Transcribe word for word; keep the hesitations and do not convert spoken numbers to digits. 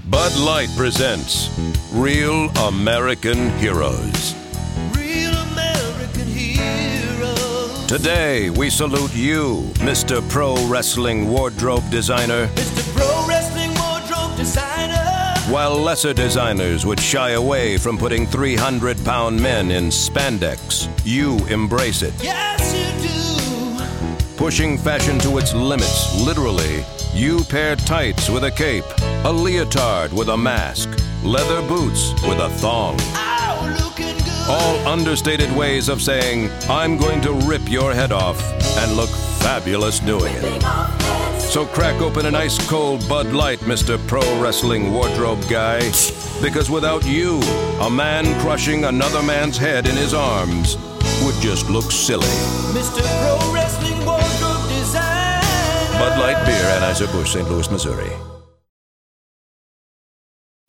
Bud Light presents Real American Heroes. Real American heroes. Today, we salute you, Mister Pro Wrestling Wardrobe Designer. Mister Pro Wrestling Wardrobe Designer. While lesser designers would shy away from putting three hundred pound men in spandex, you embrace it. Yes, you do. Pushing fashion to its limits, literally, you pair tights with a cape, a leotard with a mask, leather boots with a thong. Oh, looking good. All understated ways of saying, I'm going to rip your head off and look fabulous doing it. So crack open an ice cold Bud Light, Mister Pro Wrestling Wardrobe Guy, because without you, a man crushing another man's head in his arms would just look silly. Mister Pro Wrestling Wardrobe Designer. Bud Light Beer, Anheuser-Busch, Saint Louis, Missouri.